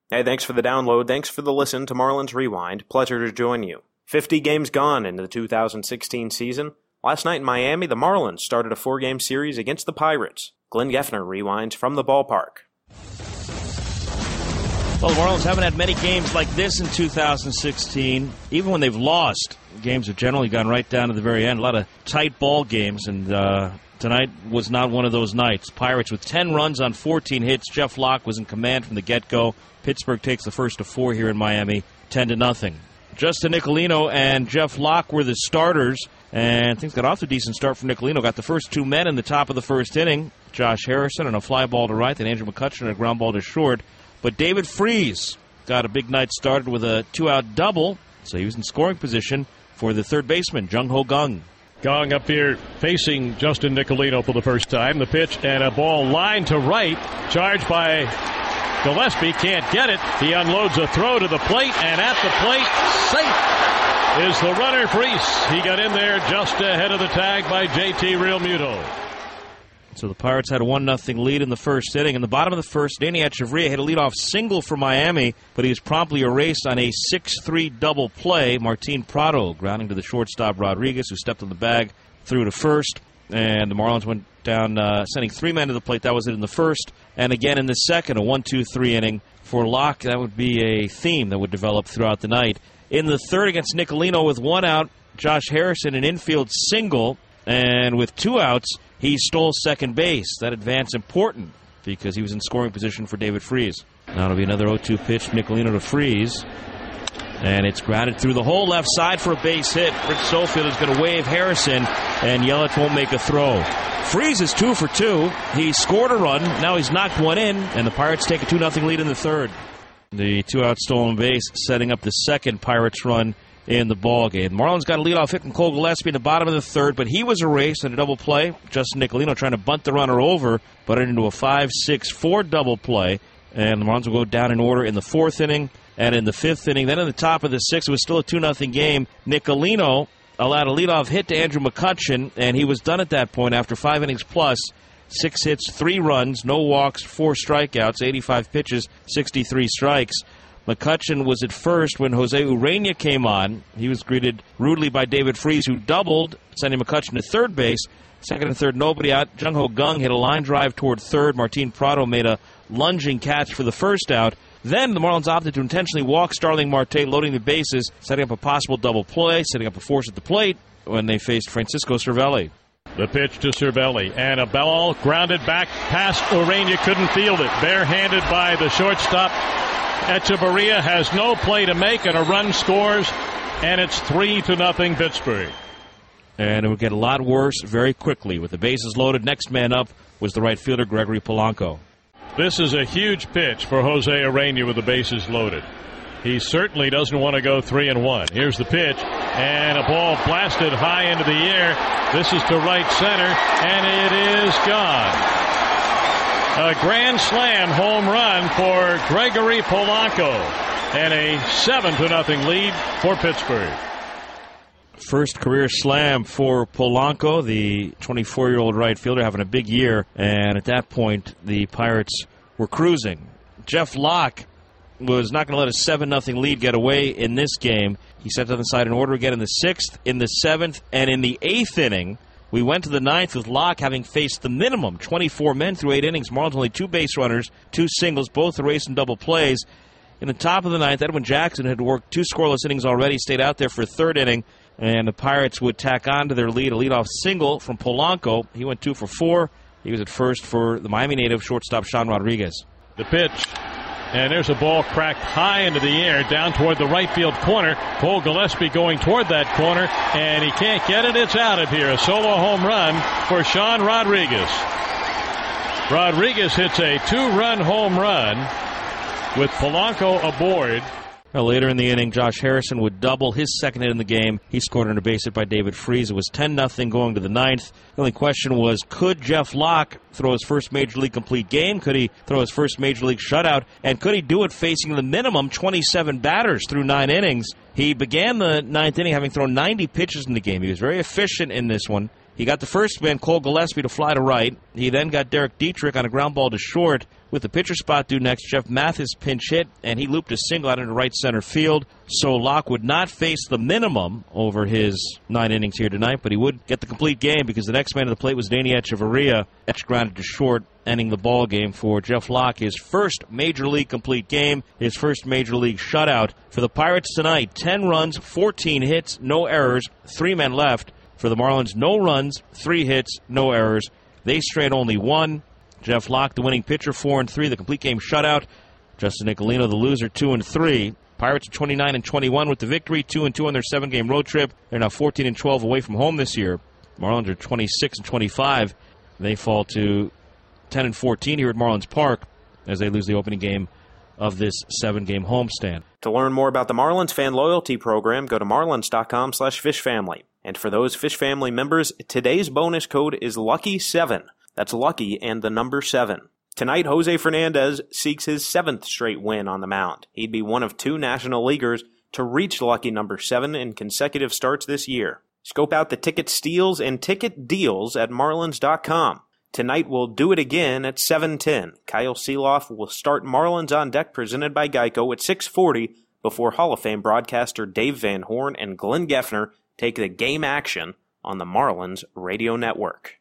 Hey, thanks for the download. Thanks for the listen to Marlins Rewind. Pleasure to join you. 50 games gone into the 2016 season. Last night in Miami, the Marlins started a 4-game series against the Pirates. Glenn Geffner rewinds from the ballpark. Well, the Marlins haven't had many games like this in 2016. Even when they've lost, games have generally gone right down to the very end. A lot of tight ball games, and tonight was not one of those nights. Pirates with 10 runs on 14 hits. Jeff Locke was in command from the get-go. Pittsburgh takes the first of 4 here in Miami, 10-0. Justin Nicolino and Jeff Locke were the starters, and things got off to a decent start for Nicolino. Got the first 2 men in the top of the first inning. Josh Harrison on a fly ball to right, then Andrew McCutchen on a ground ball to short. But David Freese got a big night started with a 2-out double, so he was in scoring position for the third baseman, Jung Ho Kang. Kang up here facing Justin Nicolino for the first time. The pitch and a ball lined to right, charged by Gillespie, can't get it. He unloads a throw to the plate, and at the plate, safe is the runner Freese. He got in there just ahead of the tag by J.T. Realmuto. So the Pirates had a 1-0 lead in the first inning. In the bottom of the first inning, Echeverria hit a leadoff single for Miami, but he was promptly erased on a 6-3 double play. Martin Prado grounding to the shortstop Rodriguez, who stepped on the bag, threw to first. And the Marlins went down, sending 3 men to the plate. That was it in the first. And again in the second, a 1-2-3 inning for Locke. That would be a theme that would develop throughout the night. In the third against Nicolino with 1 out, Josh Harrison, an infield single. And with 2 outs, he stole second base. That advance important because he was in scoring position for David Freese. Now it'll be another 0-2 pitch, Nicolino to Freese. And it's grounded through the whole left side for a base hit. Rich Sofield is going to wave Harrison, and Yelich won't make a throw. Freese is 2 for 2. He scored a run. Now he's knocked one in, and the Pirates take a 2-0 lead in the third. The 2-out stolen base setting up the second Pirates run in the ball game. Marlins got a leadoff hit from Cole Gillespie in the bottom of the third, but he was erased in a double play. Justin Nicolino trying to bunt the runner over, but into a 5-6-4 double play. And the Marlins will go down in order in the 4th inning and in the 5th inning. Then in the top of the 6th, it was still a 2-0 game. Nicolino allowed a leadoff hit to Andrew McCutchen, and he was done at that point after 5 innings plus. 6 hits, 3 runs, no walks, 4 strikeouts, 85 pitches, 63 strikes. McCutchen was at first when Jose Urena came on. He was greeted rudely by David Freese, who doubled, sending McCutchen to third base. Second and third, nobody out. Jung Ho Kang hit a line drive toward third. Martin Prado made a lunging catch for the first out. Then the Marlins opted to intentionally walk Starling Marte, loading the bases, setting up a possible double play, setting up a force at the plate when they faced Francisco Cervelli. The pitch to Cervelli, and a ball grounded back past Urena, couldn't field it. Barehanded by the shortstop. Echeverria has no play to make, and a run scores, and it's 3-0 Pittsburgh. And it would get a lot worse very quickly. With the bases loaded, next man up was the right fielder, Gregory Polanco. This is a huge pitch for Jose Urena with the bases loaded. He certainly doesn't want to go 3-1. Here's the pitch, and a ball blasted high into the air. This is to right center, and it is gone. A grand slam home run for Gregory Polanco, and a 7-0 lead for Pittsburgh. First career slam for Polanco, the 24-year-old right fielder, having a big year. And at that point, the Pirates were cruising. Jeff Locke was not going to let a 7-0 lead get away in this game. He set to the side in order again in the 6th, in the 7th, and in the 8th inning. We went to the 9th with Locke having faced the minimum 24 men through 8 innings. Marlins only 2 base runners, 2 singles, both erased in double plays. In the top of the 9th, Edwin Jackson had worked 2 scoreless innings already, stayed out there for a 3rd inning, and the Pirates would tack on to their lead a leadoff single from Polanco. He went 2 for 4. He was at first for the Miami native shortstop Sean Rodriguez. The pitch, and there's a ball cracked high into the air down toward the right field corner. Cole Gillespie going toward that corner, and he can't get it. It's out of here. A solo home run for Sean Rodriguez. Rodriguez hits a 2-run home run with Polanco aboard. Later in the inning, Josh Harrison would double his second hit in the game. He scored on a base hit by David Freese. It was 10-0 going to the 9th. The only question was, could Jeff Locke throw his first Major League complete game? Could he throw his first Major League shutout? And could he do it facing the minimum 27 batters through 9 innings? He began the 9th inning having thrown 90 pitches in the game. He was very efficient in this one. He got the first man, Cole Gillespie, to fly to right. He then got Derek Dietrich on a ground ball to short. With the pitcher spot due next, Jeff Mathis pinch hit, and he looped a single out into right center field. So Locke would not face the minimum over his 9 innings here tonight, but he would get the complete game because the next man to the plate was Danny Echeverria. Etch grounded to short, ending the ball game for Jeff Locke. His first Major League complete game, his first Major League shutout. For the Pirates tonight, 10 runs, 14 hits, no errors, 3 men left. For the Marlins, no runs, 3 hits, no errors. They strayed only 1. Jeff Locke, the winning pitcher, 4-3, the complete game shutout. Justin Nicolino, the loser, 2-3. Pirates are 29-21 with the victory, 2-2 on their 7-game road trip. They're now 14-12 away from home this year. Marlins are 26-25. They fall to 10-14 here at Marlins Park as they lose the opening game of this 7-game homestand. To learn more about the Marlins fan loyalty program, go to marlins.com/fishfamily. And for those Fish Family members, today's bonus code is LUCKY7. That's lucky and the number 7. Tonight, Jose Fernandez seeks his 7th straight win on the mound. He'd be one of 2 National Leaguers to reach lucky number 7 in consecutive starts this year. Scope out the ticket steals and ticket deals at marlins.com. Tonight we'll do it again at 7:10. Kyle Seeloff will start Marlins on Deck presented by Geico at 6:40 before Hall of Fame broadcaster Dave Van Horn and Glenn Geffner take the game action on the Marlins Radio Network.